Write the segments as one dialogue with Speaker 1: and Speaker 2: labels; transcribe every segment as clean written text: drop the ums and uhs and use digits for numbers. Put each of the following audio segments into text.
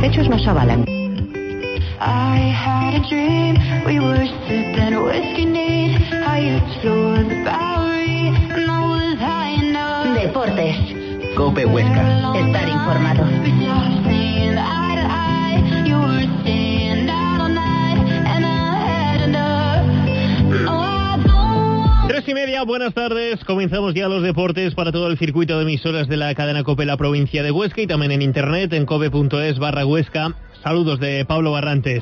Speaker 1: hechos nos avalan. Deportes.
Speaker 2: COPE Huesca.
Speaker 1: Estar informado.
Speaker 3: 3:30, buenas tardes. Comenzamos ya los deportes para todo el circuito de emisoras de la cadena COPE, la provincia de Huesca, y también en internet en cope.es/Huesca. Saludos de Pablo Barrantes.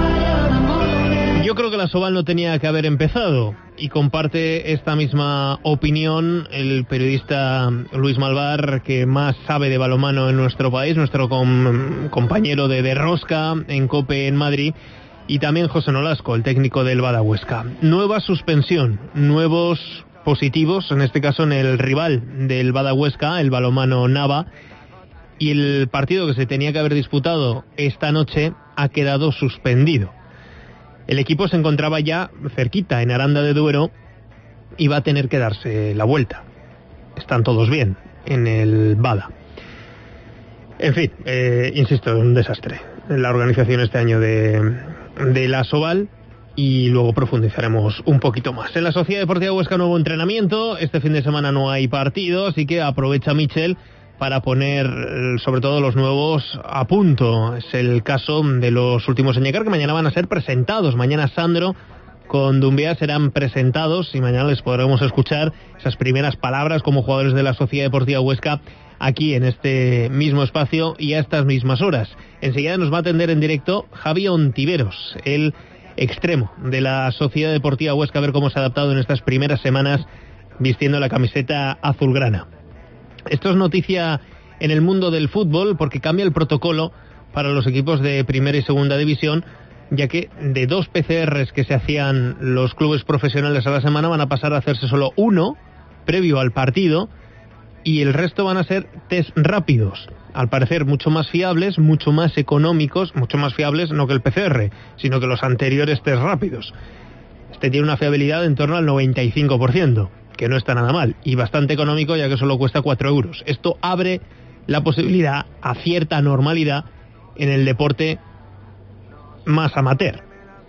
Speaker 3: Yo creo que la Asobal no tenía que haber empezado, y comparte esta misma opinión el periodista Luis Malvar, que más sabe de balonmano en nuestro país, nuestro compañero de Rosca en COPE en Madrid, y también José Nolasco, el técnico del Bada Huesca. Nueva suspensión, nuevos positivos, en este caso en el rival del Bada Huesca, el balonmano Nava, y el partido que se tenía que haber disputado esta noche ha quedado suspendido. El equipo se encontraba ya cerquita, en Aranda de Duero, y va a tener que darse la vuelta. Están todos bien en el Bada. En fin, insisto, un desastre la organización este año de la Asobal, y luego profundizaremos un poquito más. En la Sociedad Deportiva Huesca, nuevo entrenamiento. Este fin de semana no hay partido, así que aprovecha Michel para poner sobre todo los nuevos a punto. Es el caso de los últimos en llegar, que mañana van a ser presentados. Mañana Sandro con Dumbia serán presentados y mañana les podremos escuchar esas primeras palabras como jugadores de la Sociedad Deportiva Huesca aquí en este mismo espacio y a estas mismas horas. Enseguida nos va a atender en directo Javi Ontiveros, el extremo de la Sociedad Deportiva Huesca, a ver cómo se ha adaptado en estas primeras semanas vistiendo la camiseta azulgrana. Esto es noticia en el mundo del fútbol porque cambia el protocolo para los equipos de primera y segunda división, ya que de 2 PCRs que se hacían los clubes profesionales a la semana van a pasar a hacerse solo uno previo al partido, y el resto van a ser test rápidos, al parecer mucho más fiables, mucho más económicos, mucho más fiables no que el PCR, sino que los anteriores test rápidos. Este tiene una fiabilidad en torno al 95%. Que no está nada mal, y bastante económico, ya que solo cuesta 4 euros. Esto abre la posibilidad a cierta normalidad en el deporte más amateur.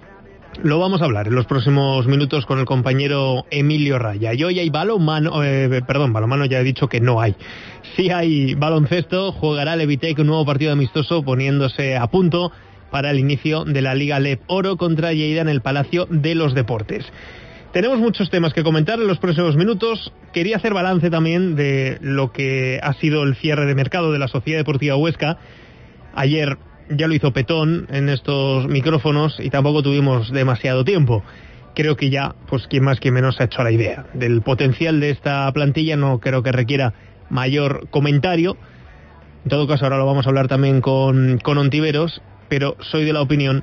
Speaker 3: Lo vamos a hablar en los próximos minutos con el compañero Emilio Raya. Y hoy hay balonmano, balonmano ya he dicho que no hay. Sí hay baloncesto, jugará Levitec un nuevo partido amistoso poniéndose a punto para el inicio de la Liga LEP Oro contra Lleida en el Palacio de los Deportes. Tenemos muchos temas que comentar en los próximos minutos. Quería hacer balance también de lo que ha sido el cierre de mercado de la Sociedad Deportiva Huesca. Ayer ya lo hizo Petón en estos micrófonos y tampoco tuvimos demasiado tiempo. Creo que ya, pues quien más quien menos se ha hecho la idea del potencial de esta plantilla. No creo que requiera mayor comentario. En todo caso, ahora lo vamos a hablar también con Ontiveros, pero soy de la opinión,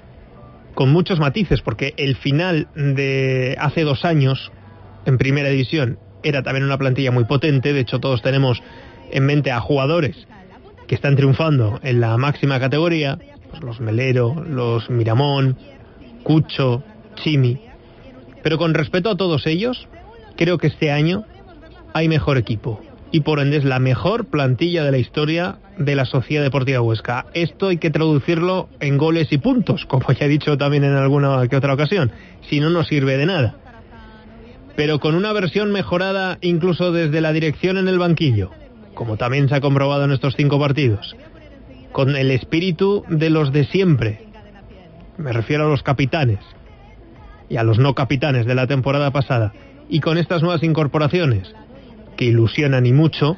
Speaker 3: con muchos matices, porque el final de hace 2 años en primera división era también una plantilla muy potente. De hecho, todos tenemos en mente a jugadores que están triunfando en la máxima categoría, pues los Melero, los Miramón, Cucho, Chimi. Pero con respeto a todos ellos, creo que este año hay mejor equipo y por ende es la mejor plantilla de la historia de la Sociedad Deportiva Huesca. Esto hay que traducirlo en goles y puntos, como ya he dicho también en alguna que otra ocasión. Si no, no sirve de nada. Pero con una versión mejorada incluso desde la dirección en el banquillo, como también se ha comprobado en estos 5 partidos. Con el espíritu de los de siempre. Me refiero a los capitanes y a los no capitanes de la temporada pasada. Y con estas nuevas incorporaciones, que ilusionan y mucho,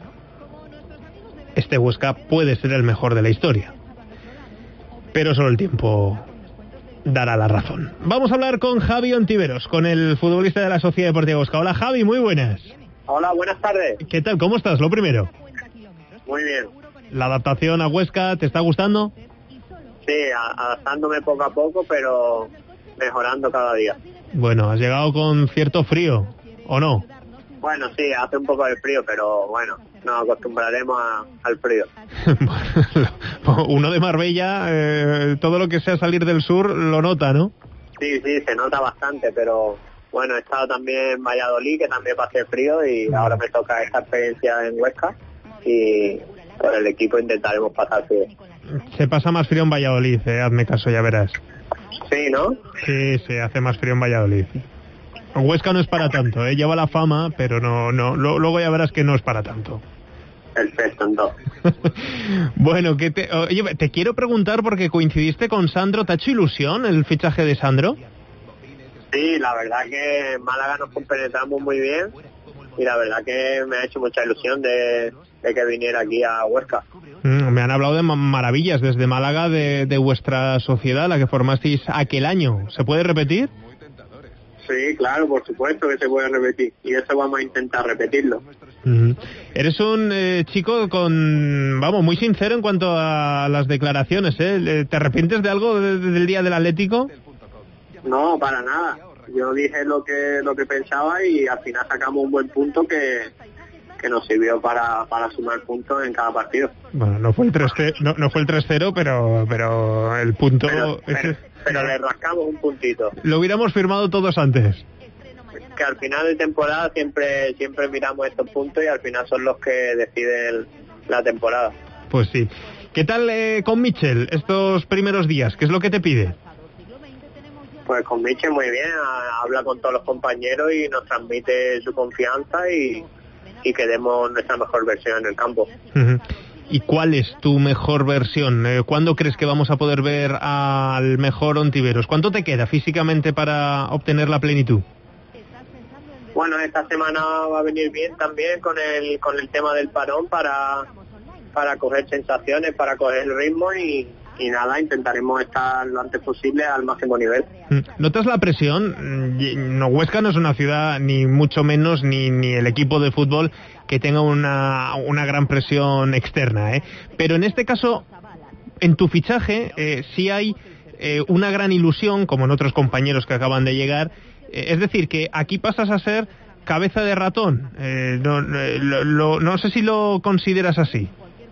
Speaker 3: este Huesca puede ser el mejor de la historia. Pero solo el tiempo dará la razón. Vamos a hablar con Javi Ontiveros, con el futbolista de la Sociedad Deportiva Huesca. Hola Javi, muy buenas.
Speaker 4: Hola, buenas tardes.
Speaker 3: ¿Qué tal? ¿Cómo estás? Lo primero.
Speaker 4: Muy bien.
Speaker 3: ¿La adaptación a Huesca te está gustando?
Speaker 4: Sí, adaptándome poco a poco, pero mejorando cada día.
Speaker 3: Bueno, has llegado con cierto frío, ¿o no?
Speaker 4: Bueno, sí, hace un poco de frío, pero bueno, nos acostumbraremos al frío.
Speaker 3: Uno de Marbella, todo lo que sea salir del sur lo nota, ¿no?
Speaker 4: Sí, se nota bastante, pero bueno, he estado también en Valladolid, que también pasé frío, y ahora me toca esta experiencia en Huesca, y por el equipo intentaremos pasar frío.
Speaker 3: Se pasa más frío en Valladolid, hazme caso, ya verás.
Speaker 4: Sí, ¿no?
Speaker 3: Sí, se hace más frío en Valladolid. Huesca no es para tanto, lleva la fama, pero no, luego ya verás que no es para tanto.
Speaker 4: Perfecto, entonces.
Speaker 3: Bueno, oye, te quiero preguntar porque coincidiste con Sandro. ¿Te ha hecho ilusión el fichaje de Sandro?
Speaker 4: Sí, la verdad que en Málaga nos compenetramos muy bien y la verdad que me ha hecho mucha ilusión de que viniera aquí a Huesca.
Speaker 3: Me han hablado de maravillas desde Málaga de vuestra sociedad, la que formasteis aquel año. ¿Se puede repetir?
Speaker 4: Sí, claro, por supuesto que se puede repetir y eso vamos a intentar repetirlo.
Speaker 3: Eres un chico muy sincero en cuanto a las declaraciones, ¿eh? ¿Te arrepientes de algo del día del Atlético?
Speaker 4: No, para nada. Yo dije lo que pensaba y al final sacamos un buen punto que nos sirvió para sumar puntos en cada partido.
Speaker 3: Bueno, no fue el 3-0, no fue el 3-0, pero el punto...
Speaker 4: Pero le rascamos un puntito.
Speaker 3: Lo hubiéramos firmado todos antes.
Speaker 4: Que al final de temporada siempre miramos estos puntos y al final son los que deciden la temporada.
Speaker 3: Pues sí. ¿Qué tal con Michel estos primeros días? ¿Qué es lo que te pide?
Speaker 4: Pues con Michel muy bien, habla con todos los compañeros y nos transmite su confianza y que demos nuestra mejor versión en el campo.
Speaker 3: Uh-huh. ¿Y cuál es tu mejor versión? ¿Cuándo crees que vamos a poder ver al mejor Ontiveros? ¿Cuánto te queda físicamente para obtener la plenitud?
Speaker 4: Bueno, esta semana va a venir bien también con el tema del parón para coger sensaciones, para coger el ritmo y intentaremos estar lo antes posible al máximo nivel.
Speaker 3: ¿Notas la presión? No, Huesca no es una ciudad, ni mucho menos, ni el equipo de fútbol que tenga una gran presión externa, ¿eh? Pero en este caso, en tu fichaje, sí hay una gran ilusión, como en otros compañeros que acaban de llegar, es decir, que aquí pasas a ser cabeza de ratón. No sé si lo consideras así.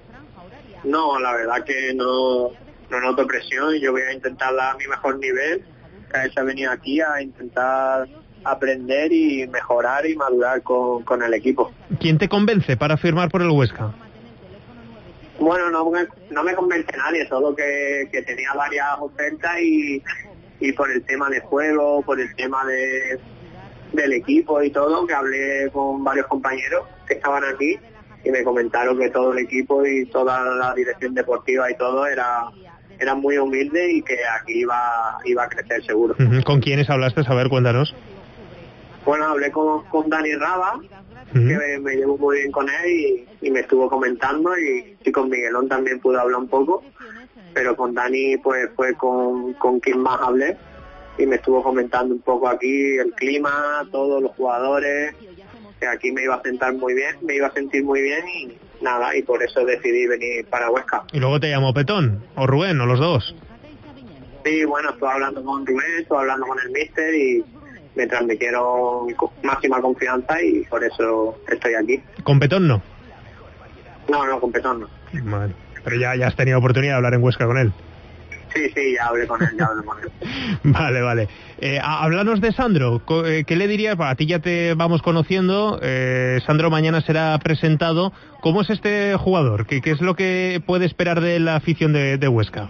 Speaker 4: No, la verdad que no noto presión. Yo voy a intentar dar mi mejor nivel. Que he venido aquí a intentar aprender y mejorar y madurar con el equipo.
Speaker 3: ¿Quién te convence para firmar por el Huesca?
Speaker 4: Bueno, no me convence nadie, solo que tenía varias ofertas y por el tema de juego, por el tema del equipo y todo, que hablé con varios compañeros que estaban aquí y me comentaron que todo el equipo y toda la dirección deportiva y todo era muy humilde y que aquí iba a crecer seguro.
Speaker 3: ¿Con quiénes hablaste? A ver, cuéntanos.
Speaker 4: Bueno, hablé con Dani Raba, que me llevo muy bien con él y me estuvo comentando y con Miguelón también pude hablar un poco, pero con Dani pues fue con quien más hablé y me estuvo comentando un poco aquí el clima, todos los jugadores, que aquí me iba a sentir muy bien y nada, y por eso decidí venir para Huesca.
Speaker 3: ¿Y luego te llamó Petón o Rubén o los dos?
Speaker 4: Sí, bueno, estuve hablando con Rubén, estuve hablando con el míster y me transmitieron máxima confianza y por eso estoy aquí.
Speaker 3: ¿Con Petón no?
Speaker 4: No, con Petón no.
Speaker 3: Vale. Pero ya has tenido oportunidad de hablar en Huesca con él.
Speaker 4: Sí, ya hablé con él.
Speaker 3: Vale. Háblanos de Sandro. ¿Qué le dirías? A ti ya te vamos conociendo. Sandro mañana será presentado. ¿Cómo es este jugador? ¿Qué es lo que puede esperar de la afición de Huesca?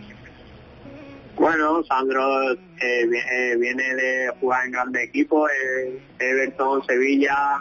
Speaker 4: Bueno, Sandro viene de jugar en grandes equipos, Everton, Sevilla,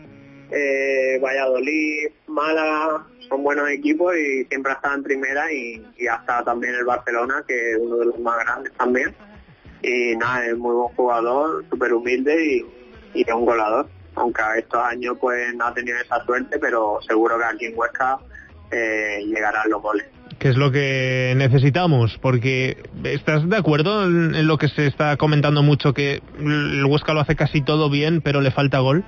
Speaker 4: Valladolid, Málaga, son buenos equipos y siempre ha estado en primera y hasta también el Barcelona, que es uno de los más grandes también. Y nada, es muy buen jugador, súper humilde y es un goleador. Aunque a estos años pues no ha tenido esa suerte, pero seguro que aquí en Huesca llegarán los goles.
Speaker 3: ¿Qué es lo que necesitamos? Porque ¿estás de acuerdo en lo que se está comentando mucho, que el Huesca lo hace casi todo bien, pero le falta gol?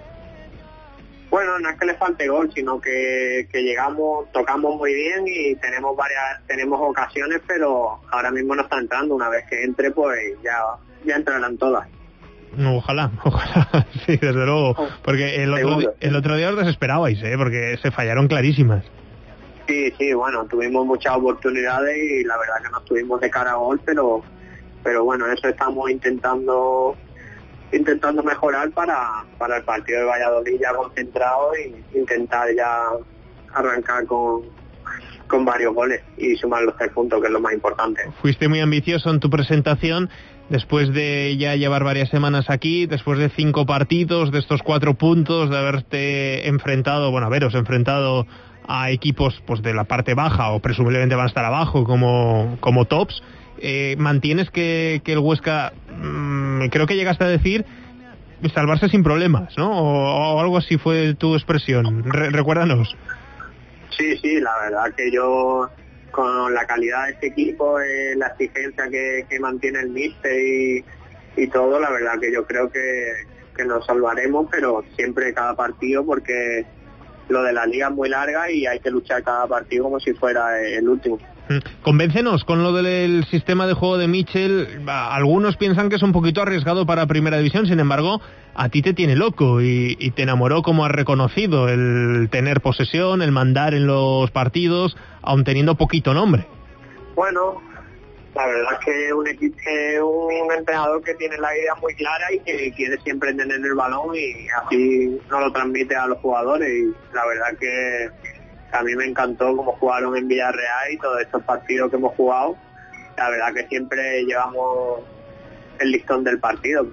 Speaker 4: Bueno, no es que le falte gol, sino que llegamos, tocamos muy bien y tenemos ocasiones, pero ahora mismo no está entrando. Una vez que entre, pues ya entrarán todas.
Speaker 3: Ojalá, sí, desde luego. Porque el otro día os desesperabais, porque se fallaron clarísimas.
Speaker 4: Sí, bueno, tuvimos muchas oportunidades y la verdad que no estuvimos de cara a gol, pero bueno, eso estamos intentando mejorar para el partido de Valladolid ya concentrado y intentar ya arrancar con con varios goles y sumar los 3 puntos, que es lo más importante.
Speaker 3: Fuiste muy ambicioso en tu presentación, después de ya llevar varias semanas aquí, después de 5 partidos, de estos 4 puntos, de haberte enfrentado, haberos enfrentado a equipos pues de la parte baja o presumiblemente van a estar abajo como tops. Mantienes que el Huesca, creo que llegaste a decir, salvarse sin problemas, ¿no? O algo así fue tu expresión. Recuérdanos.
Speaker 4: Sí, la verdad que yo, con la calidad de este equipo, la exigencia que mantiene el míster y todo, la verdad que yo creo que nos salvaremos, pero siempre cada partido, porque lo de la liga es muy larga y hay que luchar cada partido como si fuera el último.
Speaker 3: Convéncenos con lo del sistema de juego de Michel. Algunos piensan que es un poquito arriesgado para Primera División, sin embargo, a ti te tiene loco y te enamoró, como has reconocido, el tener posesión, el mandar en los partidos, aun teniendo poquito nombre.
Speaker 4: Bueno, la verdad es que un entrenador que tiene la idea muy clara y que quiere siempre tener el balón y así nos lo transmite a los jugadores, y la verdad que a mí me encantó cómo jugaron en Villarreal y todos estos partidos que hemos jugado. La verdad que siempre llevamos el listón del partido.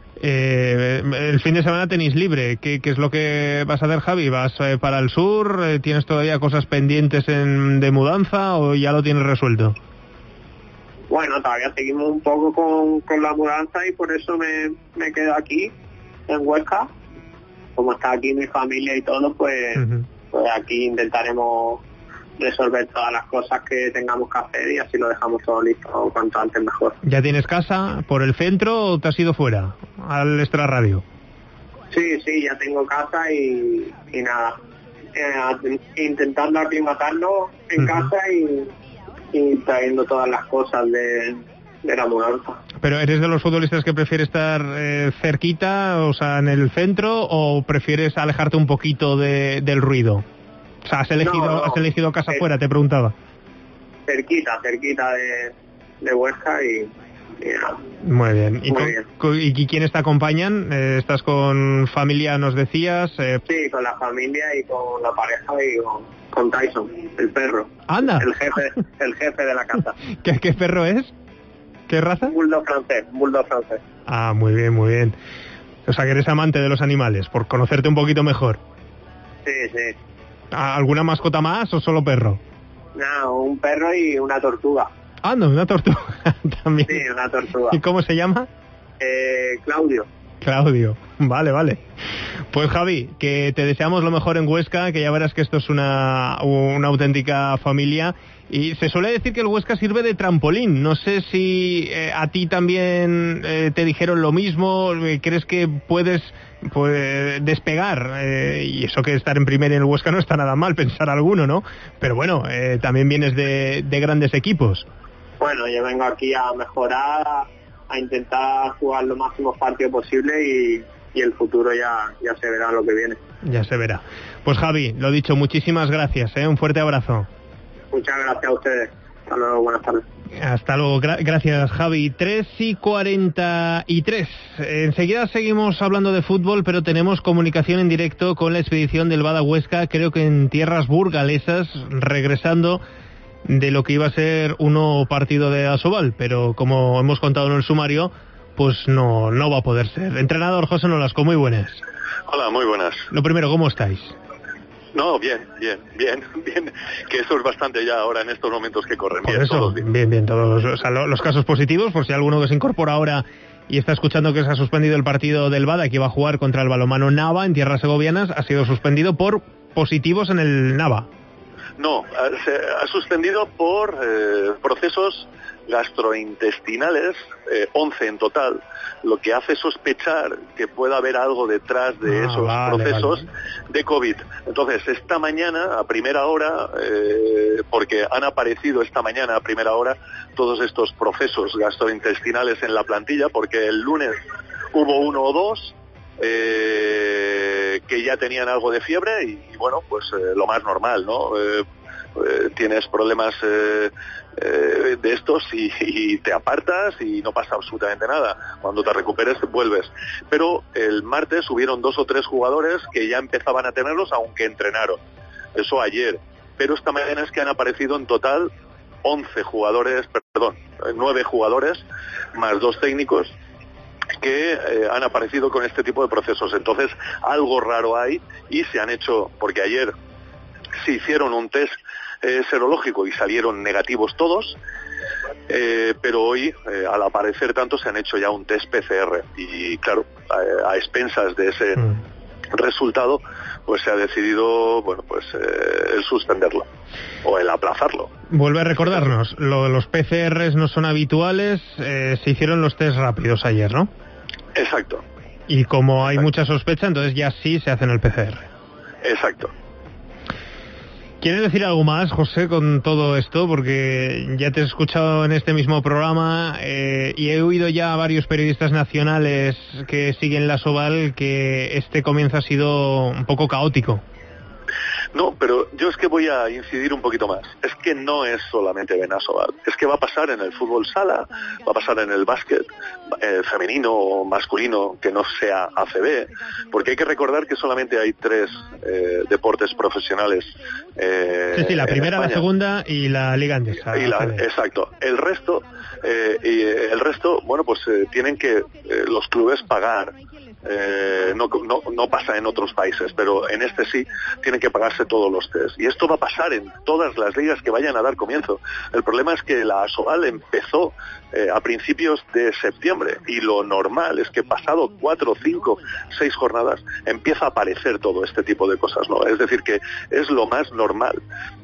Speaker 3: El fin de semana tenéis libre. ¿Qué es lo que vas a hacer, Javi? ¿Vas para el sur? ¿Tienes todavía cosas pendientes de mudanza o ya lo tienes resuelto?
Speaker 4: Bueno, todavía seguimos un poco con la mudanza y por eso me quedo aquí en Huesca. Como está aquí mi familia y todo, pues aquí intentaremos resolver todas las cosas que tengamos que hacer y así lo dejamos todo listo cuanto antes mejor.
Speaker 3: ¿Ya tienes casa por el centro o te has ido fuera, al extrarradio?
Speaker 4: Sí, ya tengo casa y nada, intentando aclimatarnos en casa y trayendo todas las cosas de la mudanza.
Speaker 3: ¿Pero eres de los futbolistas que prefiere estar cerquita, o sea, en el centro, o prefieres alejarte un poquito del ruido? O sea, ¿has elegido casa fuera? Te preguntaba.
Speaker 4: Cerquita de Huesca y nada.
Speaker 3: Muy bien. ¿Y quiénes te acompañan? ¿Estás con familia, nos decías?
Speaker 4: Sí, con la familia y con la pareja y con Tyson, el perro.
Speaker 3: ¡Anda!
Speaker 4: El jefe de la casa.
Speaker 3: ¿Qué perro es? ¿Qué raza?
Speaker 4: Bulldog francés.
Speaker 3: Ah, muy bien, muy bien. O sea, que eres amante de los animales, por conocerte un poquito mejor.
Speaker 4: Sí.
Speaker 3: ¿Alguna mascota más o solo perro?
Speaker 4: No, un perro y una tortuga.
Speaker 3: Ah, no, una tortuga también.
Speaker 4: Sí, una tortuga.
Speaker 3: ¿Y cómo se llama? Claudio. Vale. Pues Javi, que te deseamos lo mejor en Huesca, que ya verás que esto es una auténtica familia. Y se suele decir que el Huesca sirve de trampolín. No sé si a ti también te dijeron lo mismo. ¿Crees que puedes despegar? Y eso que estar en primera en el Huesca no está nada mal, pensar alguno, ¿no? Pero bueno, también vienes de grandes equipos.
Speaker 4: Bueno, yo vengo aquí a mejorar, a intentar jugar los máximos partidos posibles y el futuro ya se verá lo que viene.
Speaker 3: Ya se verá. Pues Javi, lo dicho, muchísimas gracias, un fuerte abrazo.
Speaker 4: Muchas gracias a ustedes. Hasta luego, buenas tardes.
Speaker 3: Hasta luego, gracias Javi. 3:43. Enseguida seguimos hablando de fútbol, pero tenemos comunicación en directo con la expedición del Bada Huesca, creo que en tierras burgalesas, regresando de lo que iba a ser un nuevo partido de Asobal, pero como hemos contado en el sumario, pues no va a poder ser. Entrenador José Nolasco, muy buenas.
Speaker 5: Hola, muy buenas.
Speaker 3: Lo primero, ¿cómo estáis?
Speaker 5: No, bien, que eso es bastante ya ahora en estos momentos que corren.
Speaker 3: Por eso, bien, todos los casos positivos, por si alguno que se incorpora ahora y está escuchando que se ha suspendido el partido del Bada, que iba a jugar contra el balonmano Nava en tierras segovianas, ha sido suspendido por positivos en el Nava.
Speaker 5: No, se ha suspendido por procesos gastrointestinales, 11 en total, lo que hace sospechar que pueda haber algo detrás de esos procesos de COVID. Entonces, esta mañana, a primera hora, porque han aparecido esta mañana a primera hora todos estos procesos gastrointestinales en la plantilla, porque el lunes hubo 1 o 2 que ya tenían algo de fiebre y bueno, pues lo más normal, ¿no? Tienes problemas de estos y te apartas y no pasa absolutamente nada. Cuando te recuperes vuelves. Pero el martes hubieron 2 o 3 jugadores que ya empezaban a tenerlos, aunque entrenaron. Eso ayer. pero esta mañana es que han aparecido en total 9 jugadores más 2 técnicos que han aparecido con este tipo de procesos. Entonces algo raro hay, y se han hecho, porque ayer se hicieron un test serológico y salieron negativos todos, pero hoy al aparecer tanto se han hecho ya un test PCR, y claro, a expensas de ese resultado pues se ha decidido, bueno, pues el suspenderlo o el aplazarlo.
Speaker 3: Vuelve a recordarnos, lo de los PCRs no son habituales, se hicieron los test rápidos ayer, ¿no?
Speaker 5: Exacto.
Speaker 3: Y como hay mucha sospecha, entonces ya sí se hacen el PCR.
Speaker 5: Exacto.
Speaker 3: ¿Quieres decir algo más, José, con todo esto? Porque ya te he escuchado en este mismo programa y he oído ya a varios periodistas nacionales que siguen la Asobal que este comienzo ha sido un poco caótico.
Speaker 5: No, pero yo es que voy a incidir un poquito más. Es que no es solamente Ben Asobal. Es que va a pasar en el fútbol sala, va a pasar en el básquet femenino o masculino que no sea ACB, porque hay que recordar que solamente hay 3 deportes profesionales.
Speaker 3: Sí, la primera, la segunda y la Liga Andesa.
Speaker 5: Exacto. El resto, bueno, pues tienen que los clubes pagar. No pasa en otros países, pero en este sí tienen que pagarse todos los test, y esto va a pasar en todas las ligas que vayan a dar comienzo. El problema es que la Asobal empezó a principios de septiembre, y lo normal es que pasado 4, 5, 6 jornadas empieza a aparecer todo este tipo de cosas, ¿no? Es decir, que es lo más normal.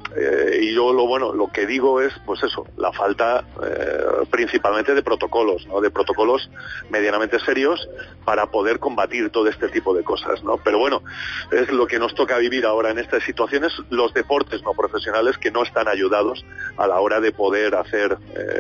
Speaker 5: Y yo lo que digo es, pues eso, la falta principalmente de protocolos, ¿no? De protocolos medianamente serios para poder combatir todo este tipo de cosas, ¿no? Pero bueno, es lo que nos toca vivir ahora en estas situaciones, los deportes no profesionales que no están ayudados a la hora de poder hacer,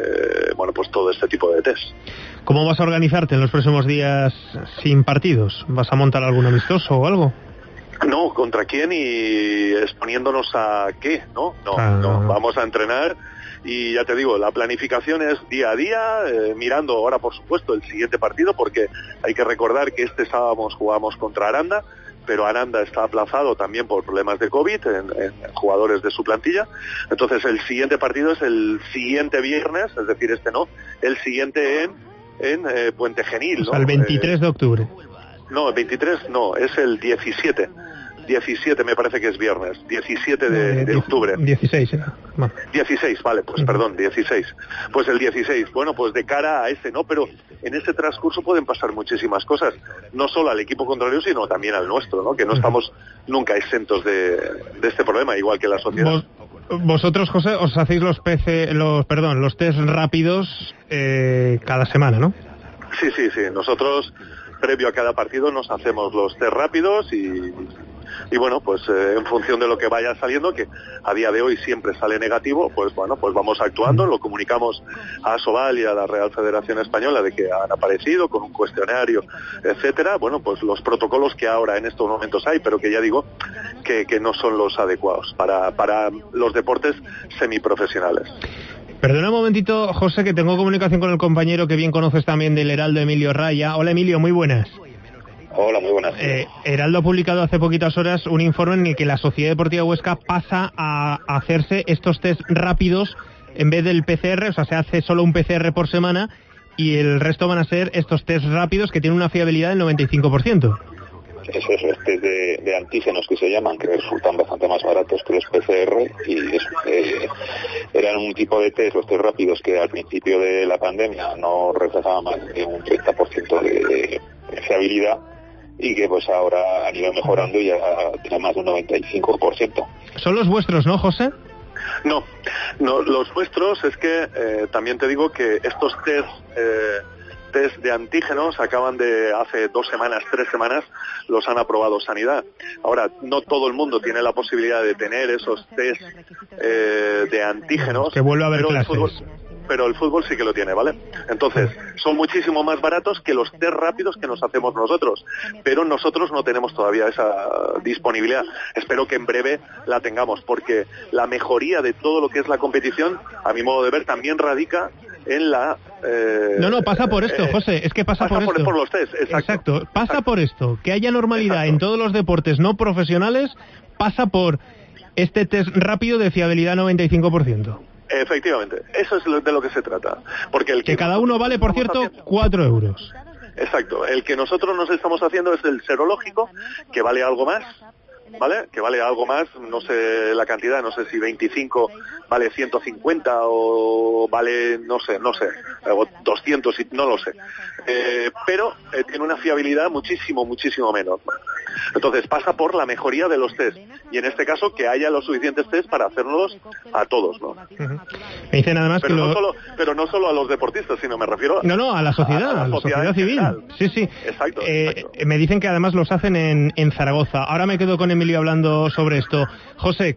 Speaker 5: pues todo este tipo de test.
Speaker 3: ¿Cómo vas a organizarte en los próximos días sin partidos? ¿Vas a montar algún amistoso o algo?
Speaker 5: No, ¿contra quién? Y exponiéndonos a qué, ¿no? No, vamos a entrenar, y ya te digo, la planificación es día a día, mirando ahora, por supuesto, el siguiente partido, porque hay que recordar que este sábado jugamos contra Aranda, pero Aranda está aplazado también por problemas de COVID en jugadores de su plantilla. Entonces el siguiente partido es el siguiente viernes, es decir, el siguiente en Puente Genil, ¿no?
Speaker 3: O sea, el 23 de octubre.
Speaker 5: No, el 23 no, es el 17. 17 me parece que es viernes, 17 de octubre.
Speaker 3: 16 era. No.
Speaker 5: 16, vale, pues perdón, 16. Pues el 16, bueno, pues de cara a ese, ¿no? Pero en ese transcurso pueden pasar muchísimas cosas, no solo al equipo contrario, sino también al nuestro, ¿no? Que no estamos nunca exentos de este problema, igual que la sociedad.
Speaker 3: Vosotros, José, os hacéis los test rápidos cada semana, ¿no?
Speaker 5: Sí, nosotros previo a cada partido nos hacemos los test rápidos y bueno, pues en función de lo que vaya saliendo, que a día de hoy siempre sale negativo, pues bueno, pues vamos actuando, lo comunicamos a Asobal y a la Real Federación Española de que han aparecido con un cuestionario, etcétera. Bueno, pues los protocolos que ahora en estos momentos hay, pero que ya digo que no son los adecuados para los deportes semiprofesionales.
Speaker 3: Perdona un momentito, José, que tengo comunicación con el compañero que bien conoces también del Heraldo, Emilio Raya. Hola, Emilio, muy buenas.
Speaker 6: Hola, muy buenas.
Speaker 3: Heraldo ha publicado hace poquitas horas un informe en el que la Sociedad Deportiva Huesca pasa a hacerse estos test rápidos en vez del PCR, o sea, se hace solo un PCR por semana y el resto van a ser estos test rápidos que tienen una fiabilidad del 95%.
Speaker 6: Eso es, los test de antígenos que se llaman, que resultan bastante más baratos que los PCR, y eran un tipo de test, los test rápidos, que al principio de la pandemia no reflejaban más de un 30% de fiabilidad, y que pues ahora han ido mejorando y ya tiene más de un 95%.
Speaker 3: ¿Son los vuestros, no, José?
Speaker 5: No, los vuestros es que también te digo que estos test de antígenos acaban de hace 2 semanas, 3 semanas, los han aprobado Sanidad. Ahora, no todo el mundo tiene la posibilidad de tener esos test de antígenos.
Speaker 3: Que vuelva a haber clases.
Speaker 5: Pero el fútbol sí que lo tiene, ¿vale? Entonces, son muchísimo más baratos que los test rápidos que nos hacemos nosotros, pero nosotros no tenemos todavía esa disponibilidad. Espero que en breve la tengamos, porque la mejoría de todo lo que es la competición, a mi modo de ver, también radica en la...
Speaker 3: No, pasa por esto, José, es que pasa por esto.
Speaker 5: Por los test,
Speaker 3: exacto. Pasa por esto, que haya normalidad en todos los deportes no profesionales, pasa por este test rápido de fiabilidad 95%.
Speaker 5: Efectivamente, eso es de lo que se trata. Porque el
Speaker 3: que cada uno vale, por cierto, 4 euros.
Speaker 5: Exacto, el que nosotros nos estamos haciendo es el serológico, que vale algo más, ¿vale? Que vale algo más, no sé la cantidad, no sé si 25 vale 150 o vale, no sé, o 200, no lo sé. Pero tiene una fiabilidad muchísimo menor. Entonces pasa por la mejoría de los test, y en este caso que haya los suficientes test para hacerlos a todos, ¿no?
Speaker 3: Uh-huh. Me dicen además
Speaker 5: pero
Speaker 3: que
Speaker 5: no solo a los deportistas, sino me refiero
Speaker 3: a la sociedad, a la sociedad civil. Sí.
Speaker 5: Exacto.
Speaker 3: Me dicen que además los hacen en Zaragoza. Ahora me quedo con Emilio hablando sobre esto. José,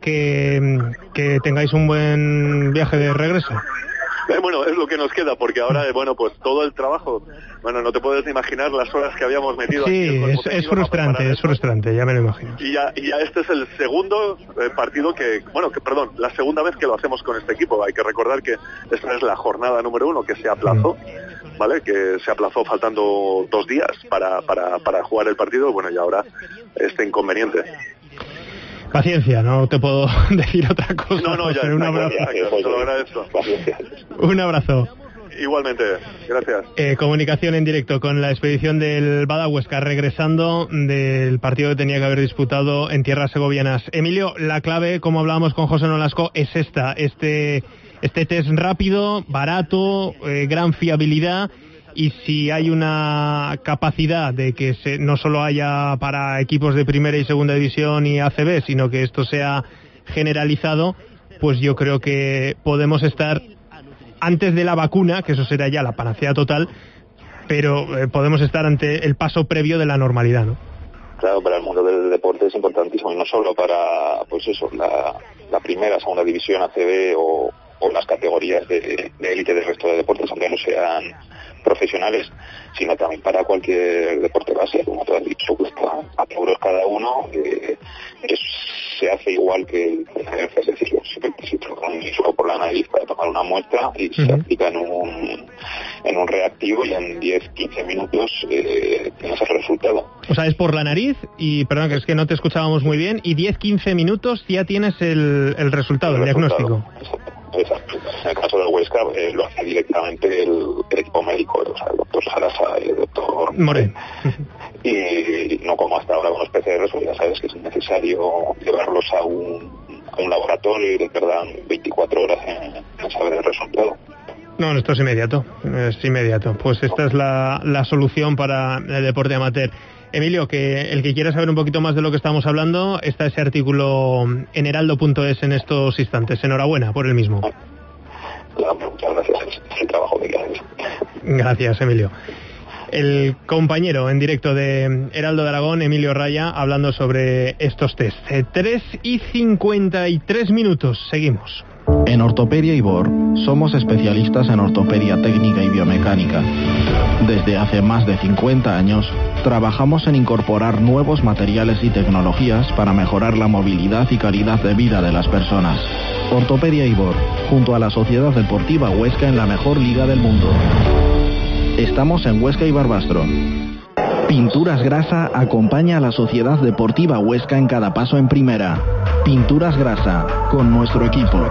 Speaker 3: que tengáis un buen viaje de regreso.
Speaker 5: Bueno, es lo que nos queda, porque ahora, pues todo el trabajo, no te puedes imaginar las horas que habíamos metido.
Speaker 3: Sí, es frustrante, ya me lo imagino.
Speaker 5: Y ya este es el segundo partido la segunda vez que lo hacemos con este equipo. Hay que recordar que esta es la jornada número 1 que se aplazó, ¿vale? Que se aplazó faltando 2 días para jugar el partido, y ahora este inconveniente.
Speaker 3: Paciencia, no te puedo decir otra cosa.
Speaker 5: Ya.
Speaker 3: Un abrazo.
Speaker 5: Te lo agradezco.
Speaker 3: Un abrazo.
Speaker 5: Igualmente, gracias.
Speaker 3: Comunicación en directo con la expedición del Bada Huesca, regresando del partido que tenía que haber disputado en tierras segovianas. Emilio, la clave, como hablábamos con José Nolasco, es este test rápido, barato, gran fiabilidad. Y si hay una capacidad de que no solo haya para equipos de primera y segunda división y ACB, sino que esto sea generalizado, pues yo creo que podemos estar antes de la vacuna, que eso será ya la panacea total, pero podemos estar ante el paso previo de la normalidad, ¿no?
Speaker 6: Claro, para el mundo del deporte es importantísimo, y no solo para, la primera, segunda división, ACB o las categorías de élite del resto de deportes, aunque no sean profesionales, sino también para cualquier deporte base, como tú has dicho, cuesta a euros cada uno, que se hace igual que el es decir, se toca un isótopo por la nariz para tomar una muestra y se aplica en un reactivo, y en 10-15 minutos tienes el resultado.
Speaker 3: O sea, es por la nariz y, perdón, que es que no te escuchábamos muy bien, y 10-15 minutos ya tienes el resultado, el diagnóstico.
Speaker 6: Exacto. En el caso del Huesca lo hace directamente el equipo médico, o sea, el doctor Sarasa y el doctor
Speaker 3: Morén.
Speaker 6: Y no como hasta ahora con los PCRs, ya sabes que es necesario llevarlos a un laboratorio y te tardan 24 horas en saber el resultado.
Speaker 3: No, esto es inmediato. Pues esta es la solución para el deporte amateur. Emilio, que el que quiera saber un poquito más de lo que estamos hablando, está ese artículo en heraldo.es en estos instantes. Enhorabuena por el mismo.
Speaker 6: Muchas gracias, es el trabajo que haces.
Speaker 3: Gracias, Emilio. El compañero en directo de Heraldo de Aragón, Emilio Raya, hablando sobre estos test. 3:53, seguimos.
Speaker 2: En Ortopedia Ibor somos especialistas en ortopedia técnica y biomecánica. Desde hace más de 50 años trabajamos en incorporar nuevos materiales y tecnologías para mejorar la movilidad y calidad de vida de las personas. Ortopedia Ibor, junto a la Sociedad Deportiva Huesca en la mejor liga del mundo. Estamos en Huesca y Barbastro. Pinturas Grasa acompaña a la Sociedad Deportiva Huesca en cada paso en primera. Pinturas Grasa, con nuestro equipo.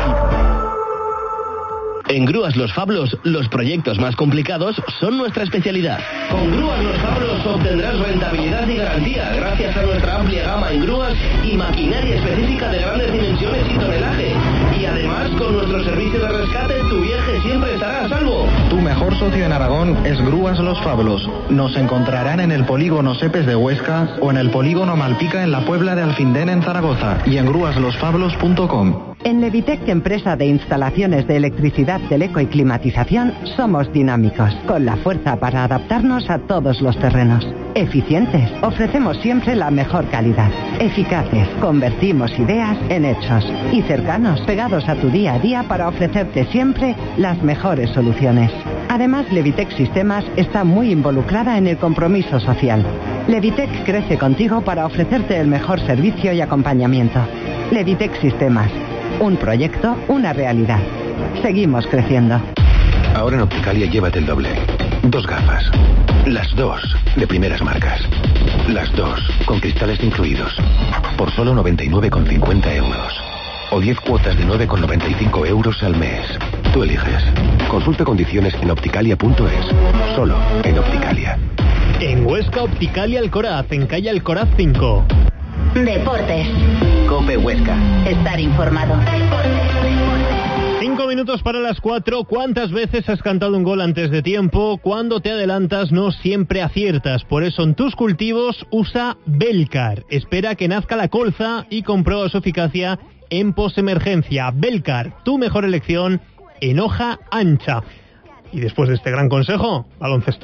Speaker 7: En Grúas Los Fablos, los proyectos más complicados son nuestra especialidad. Con Grúas Los Fablos obtendrás rentabilidad y garantía gracias a nuestra amplia gama en grúas y maquinaria específica de grandes dimensiones y tonelaje. Y además, con nuestro servicio de rescate, tu viaje siempre estará a salvo.
Speaker 8: Tu mejor socio en Aragón es Grúas Los Fablos. Nos encontrarán en el polígono Sepes de Huesca o en el polígono Malpica en la Puebla de Alfindén en Zaragoza y en grúaslosfablos.com.
Speaker 9: En Levitec, empresa de instalaciones de electricidad, teleco y climatización, somos dinámicos, con la fuerza para adaptarnos a todos los terrenos. Eficientes, ofrecemos siempre la mejor calidad. Eficaces, convertimos ideas en hechos. Y cercanos, pegados a tu día a día para ofrecerte siempre las mejores soluciones. Además, Levitec Sistemas está muy involucrada en el compromiso social. Levitec crece contigo para ofrecerte el mejor servicio y acompañamiento. Levitec Sistemas. Un proyecto, una realidad. Seguimos creciendo.
Speaker 10: Ahora en Opticalia llévate el doble. 2 gafas. Las 2 de primeras marcas. Las 2 con cristales incluidos. Por solo 99,50 euros. o 10 cuotas de 9,95 euros al mes. Tú eliges. Consulta condiciones en opticalia.es. Solo en Opticalia.
Speaker 3: En Huesca, Opticalia Alcoraz, en calle Alcoraz 5.
Speaker 1: Deportes.
Speaker 7: Cope Huesca.
Speaker 1: Estar informado.
Speaker 3: 5 minutos para las 4. ¿Cuántas veces has cantado un gol antes de tiempo? Cuando te adelantas no siempre aciertas. Por eso en tus cultivos usa Belcar. Espera que nazca la colza y comprueba su eficacia en posemergencia. Belcar, tu mejor elección en hoja ancha. Y después de este gran consejo, baloncesto.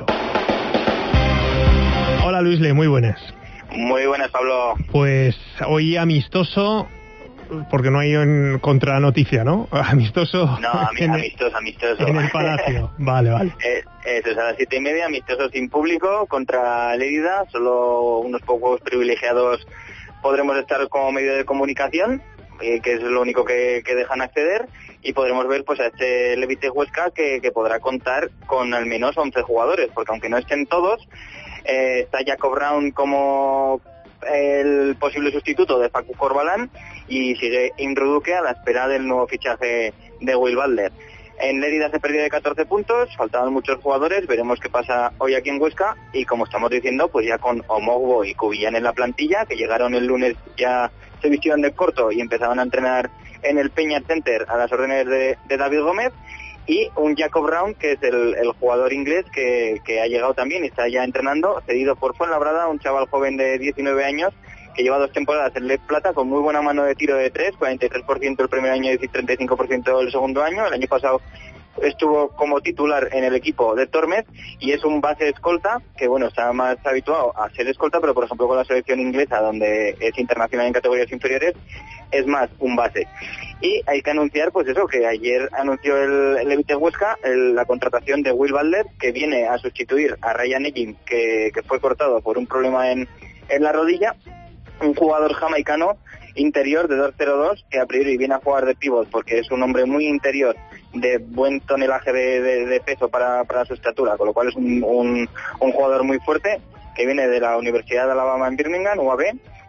Speaker 3: Hola Luisle, muy buenas.
Speaker 11: Muy buenas, Pablo.
Speaker 3: Pues hoy amistoso, porque no hay en contranoticia, ¿no? Amistoso.
Speaker 11: No, amistoso.
Speaker 3: En el Palacio. Vale.
Speaker 11: Eso es a las 7:30, amistoso sin público contra Lérida. Solo unos pocos privilegiados podremos estar como medio de comunicación, que es lo único que dejan acceder, y podremos ver pues a este Levite Huesca que podrá contar con al menos 11 jugadores, porque aunque no estén todos, está Jacob Brown como el posible sustituto de Facu Corbalán y sigue Imru Duque a la espera del nuevo fichaje de Will Butler. En Lérida se perdió de 14 puntos, faltaban muchos jugadores, veremos qué pasa hoy aquí en Huesca, y como estamos diciendo, pues ya con Omogbo y Cubillán en la plantilla, que llegaron el lunes, ya se vistieron de corto y empezaban a entrenar en el Peña Center a las órdenes de David Gómez, y un Jacob Brown, que es el jugador inglés que ha llegado también y está ya entrenando, cedido por Fuenlabrada, un chaval joven de 19 años, que lleva 2 temporadas en Led Plata con muy buena mano de tiro de 3, 43% el primer año y 35% el segundo año. El año pasado estuvo como titular en el equipo de Tormes y es un base escolta, que bueno, está más habituado a ser escolta, pero por ejemplo con la selección inglesa, donde es internacional en categorías inferiores, es más un base. Y hay que anunciar pues eso, que ayer anunció el Levite Huesca la contratación de Will Butler, que viene a sustituir a Ryan Egin, que fue cortado por un problema en la rodilla, un jugador jamaicano interior de 2.02 que a priori viene a jugar de pívot porque es un hombre muy interior, de buen tonelaje de peso para su estatura, con lo cual es un jugador muy fuerte, que viene de la Universidad de Alabama en Birmingham, UAB,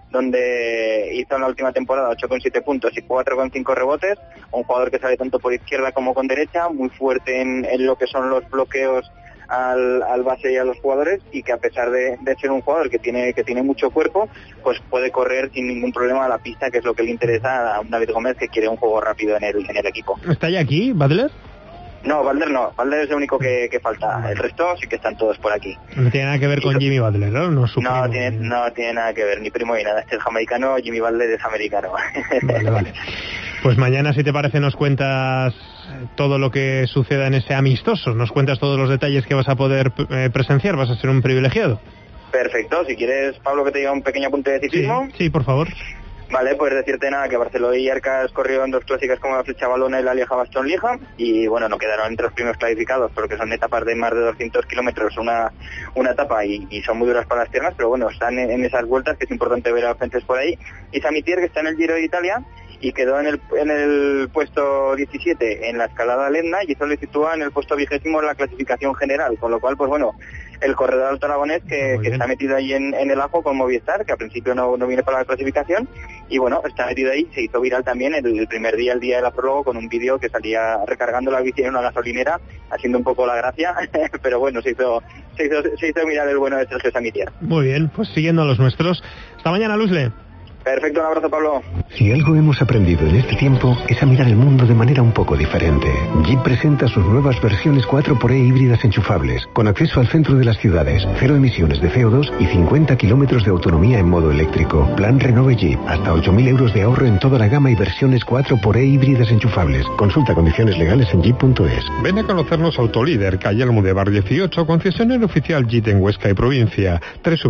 Speaker 11: donde hizo en la última temporada 8,7 puntos y 4,5 rebotes, un jugador que sale tanto por izquierda como con derecha, muy fuerte en lo que son los bloqueos al base y a los jugadores, y que a pesar de ser un jugador que tiene mucho cuerpo, pues puede correr sin ningún problema a la pista, que es lo que le interesa a un David Gómez, que quiere un juego rápido en el equipo.
Speaker 3: ¿Está ya aquí, Butler?
Speaker 11: No, Butler es el único que falta, el resto sí que están todos por aquí.
Speaker 3: No tiene nada que ver con Jimmy Butler, ¿no? No
Speaker 11: tiene nada que ver, ni primo ni nada. Este es jamaicano, Jimmy Butler es americano.
Speaker 3: Vale. Pues mañana, si te parece, nos cuentas todo lo que suceda en ese amistoso, nos cuentas todos los detalles que vas a poder presenciar, vas a ser un privilegiado.
Speaker 11: Perfecto, si quieres, Pablo, que te diga un pequeño apunte de ciclismo.
Speaker 3: Sí, por favor.
Speaker 11: Vale, pues decirte nada, que Barceló y Arcas corrió en 2 clásicas como la Flecha Balona y la Lieja-Bastogne-Lieja, y bueno, no quedaron entre los primeros clasificados porque son etapas de más de 200 kilómetros una etapa y son muy duras para las piernas, pero bueno, están en esas vueltas, que es importante ver a los frentes por ahí. Y Samitier, que está en el Giro de Italia y quedó en el puesto 17 en la escalada Lendna, y eso le sitúa en el puesto 20 en la clasificación general, con lo cual, pues bueno, el corredor alto aragonés que está metido ahí en el ajo con Movistar, que al principio no viene para la clasificación, y bueno, está metido ahí. Se hizo viral también el primer día, el día de la prólogo, con un vídeo que salía recargando la bici en una gasolinera, haciendo un poco la gracia, pero bueno, se hizo mirar el bueno de Sergio Samitier.
Speaker 3: Muy bien, pues siguiendo a los nuestros. Hasta mañana, Luzle.
Speaker 11: Perfecto, un abrazo, Pablo.
Speaker 10: Si algo hemos aprendido en este tiempo es a mirar el mundo de manera un poco diferente. Jeep presenta sus nuevas versiones 4xE híbridas enchufables, con acceso al centro de las ciudades, 0 emisiones de CO2 y 50 kilómetros de autonomía en modo eléctrico. Plan Renove Jeep, hasta 8.000 euros de ahorro en toda la gama y versiones 4xE híbridas enchufables. Consulta condiciones legales en jeep.es.
Speaker 12: Ven a conocernos Autolíder, calle Almudebar 18, concesionario oficial Jeep en Huesca y provincia.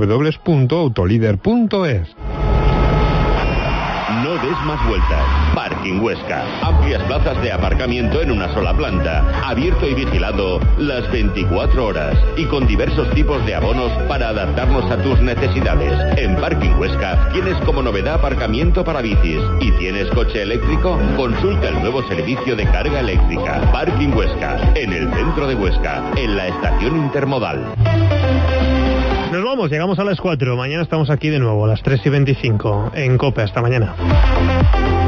Speaker 12: www.autolider.es.
Speaker 13: No des más vueltas. Parking Huesca. Amplias plazas de aparcamiento en una sola planta. Abierto y vigilado las 24 horas. Y con diversos tipos de abonos para adaptarnos a tus necesidades. En Parking Huesca tienes como novedad aparcamiento para bicis. ¿Y tienes coche eléctrico? Consulta el nuevo servicio de carga eléctrica. Parking Huesca. En el centro de Huesca. En la estación intermodal.
Speaker 3: Nos vamos, llegamos a las 4. Mañana estamos aquí de nuevo, a las 3:25, en COPE. Hasta mañana.